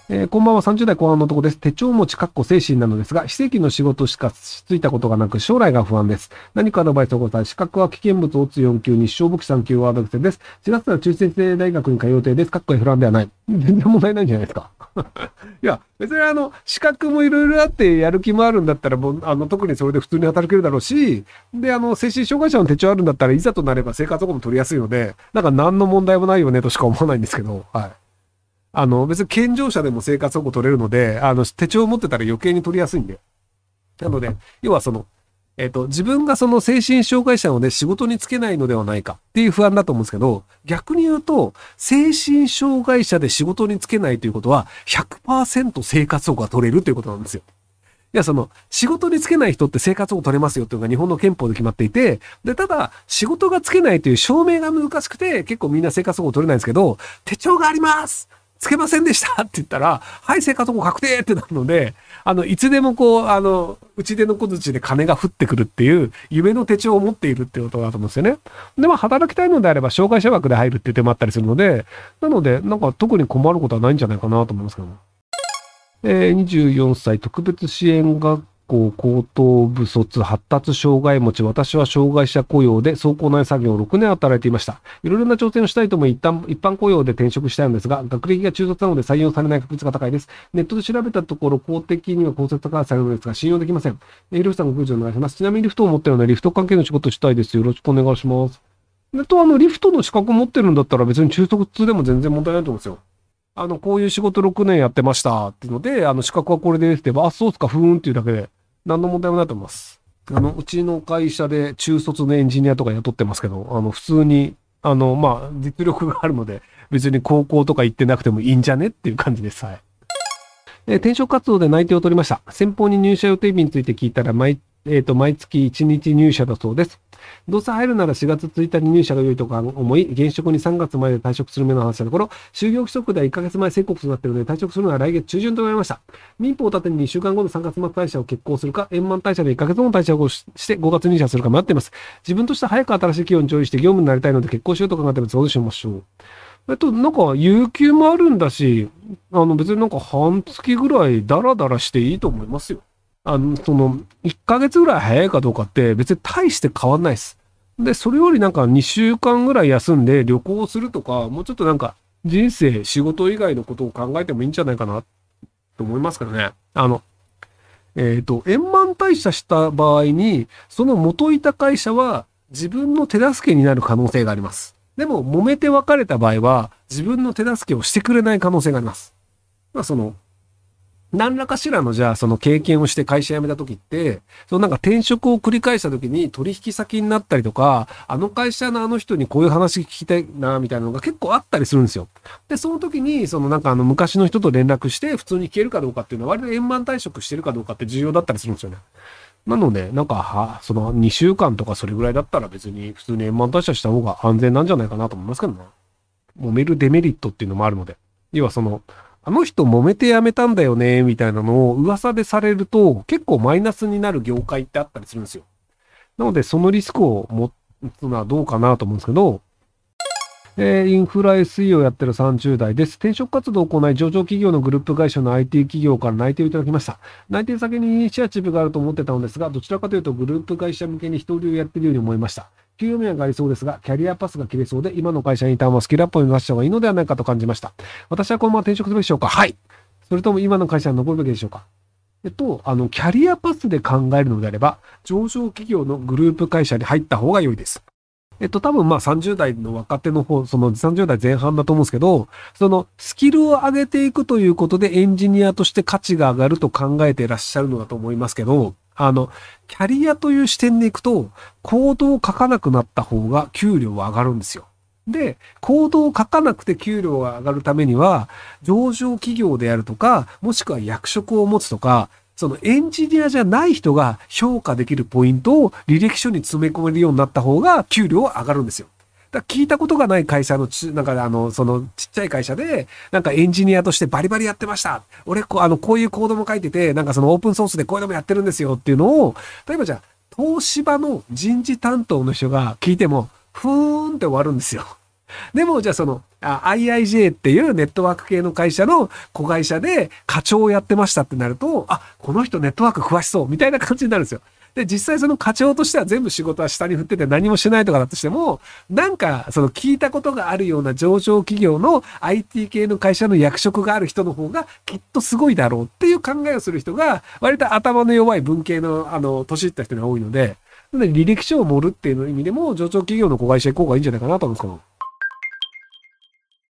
こんばんは、30代後半の男です。手帳持ち、精神なのですが、非正規の仕事しかついたことがなく、将来が不安です。何かアドバイスをください。資格は危険物オツ4級、日照簿記3級ワード癖です。4月から中先生大学に通う予定です。不安ではない。全然問題ないんじゃないですか。いや、別に資格もいろいろあって、やる気もあるんだったら、もう、特にそれで普通に働けるだろうし、で、精神障害者の手帳あるんだったらいざとなれば生活保護も取りやすいので、なんか何の問題もないよねとしか思わないんですけど、はい。別に健常者でも生活保護取れるので、手帳を持ってたら余計に取りやすいんで。なので、要は自分がその精神障害者なので仕事に就けないのではないかっていう不安だと思うんですけど、逆に言うと、精神障害者で仕事に就けないということは100% 生活保護が取れるということなんですよ。いや、仕事に就けない人って生活保護取れますよっていうのが日本の憲法で決まっていて、で、ただ、仕事が就けないという証明が難しくて、結構みんな生活保護取れないんですけど、手帳がありますつけませんでしたって言ったら、はい、生活保護確定ってなるので、いつでもうちでの小槌で金が降ってくるっていう、夢の手帳を持っているっていうことだと思うんですよね。で、働きたいのであれば、障害者枠で入るっていう手もあったりするので、なので、なんか特に困ることはないんじゃないかなと思いますけども。24歳特別支援学校高等部卒発達障害持ち、私は障害者雇用で倉庫内作業を6年働いていました。いろいろな挑戦をしたいとも一般雇用で転職したいのですが、学歴が中卒なので採用されない確率が高いです。ネットで調べたところ、公的には公設化されるのですが、信用できません。ひろしさんご教授お願いします。ちなみにリフトを持っているので、リフト関係の仕事をしたいです。よろしくお願いします。リフトの資格を持ってるんだったら別に中卒でも全然問題ないと思うんですよ。こういう仕事6年やってましたっていうので、資格はこれですって言えば、あ、そうっすか、ふーんっていうだけで、何の問題もないと思います。うちの会社で中卒のエンジニアとか雇ってますけど、普通に、実力があるので、別に高校とか行ってなくてもいいんじゃねっていう感じです。はい。転職活動で内定を取りました。先方に入社予定日について聞いたら、毎月1日入社だそうです。どうせ入るなら4月1日に入社が良いとか思い、現職に3月前で退職する目の話したところ、就業規則では1ヶ月前宣告となっているので退職するのは来月中旬となりました。民法を立てに2週間後の3月末退社を決行するか、円満退社で1ヶ月後の退社をして5月入社するか迷っています。自分として早く新しい企業に上位して業務になりたいので結婚しようと考えています。どうしましょう。なんか、有給もあるんだし、別になんか半月ぐらいダラダラしていいと思いますよ。1ヶ月ぐらい早いかどうかって別に大して変わんないです。で、それよりなんか2週間ぐらい休んで旅行するとか、もうちょっとなんか人生、仕事以外のことを考えてもいいんじゃないかなと思いますけどね。円満退社した場合に、その元いた会社は自分の手助けになる可能性があります。でも、揉めて別れた場合は、自分の手助けをしてくれない可能性があります。何らかしらの、じゃあ、その経験をして会社辞めた時って、なんか転職を繰り返した時に取引先になったりとか、あの会社のあの人にこういう話聞きたいな、みたいなのが結構あったりするんですよ。で、その時に、なんか昔の人と連絡して普通に消えるかどうかっていうのは割と円満退職してるかどうかって重要だったりするんですよね。なので、なんか、2週間とかそれぐらいだったら別に普通に円満退社した方が安全なんじゃないかなと思いますけどね。揉めるデメリットっていうのもあるので。要はあの人揉めて辞めたんだよね、みたいなのを噂でされると、結構マイナスになる業界ってあったりするんですよ。なので、そのリスクを持つのはどうかなと思うんですけど、インフラ SE をやってる30代です。転職活動を行い、上場企業のグループ会社の IT 企業から内定をいただきました。内定先にイニシアチブがあると思ってたのですが、どちらかというとグループ会社向けに一人をやっているように思いました。給与面がありそうですが、キャリアパスが切れそうで、今の会社にいたままスキルアップを目指した方がいいのではないかと感じました。私はこのまま転職するでしょうか？はい。それとも今の会社に残るべきでしょうか？キャリアパスで考えるのであれば、上場企業のグループ会社に入った方が良いです。多分30代の若手の方、30代前半だと思うんですけど、スキルを上げていくということでエンジニアとして価値が上がると考えていらっしゃるのだと思いますけど、キャリアという視点でいくと、コードを書かなくなった方が給料は上がるんですよ。で、コードを書かなくて給料が上がるためには、上場企業であるとか、もしくは役職を持つとか、エンジニアじゃない人が評価できるポイントを履歴書に詰め込めるようになった方が給料は上がるんですよ。だから聞いたことがない会社のちっちゃい会社で、なんかエンジニアとしてバリバリやってました。俺、こういうコードも書いてて、なんかオープンソースでこういうのもやってるんですよっていうのを、例えばじゃあ、東芝の人事担当の人が聞いても、ふーんって終わるんですよ。 でも、じゃあIIJ っていうネットワーク系の会社の子会社で課長をやってましたってなると、あ、この人ネットワーク詳しそうみたいな感じになるんですよ。で、実際その課長としては全部仕事は下に振ってて何もしないとかだとしても、なんか聞いたことがあるような上場企業の IT 系の会社の役職がある人の方がきっとすごいだろうっていう考えをする人が割と頭の弱い文系の年いった人が多いので、なので履歴書を盛るっていう意味でも上場企業の子会社行こうがいいんじゃないかなと思うんですけど。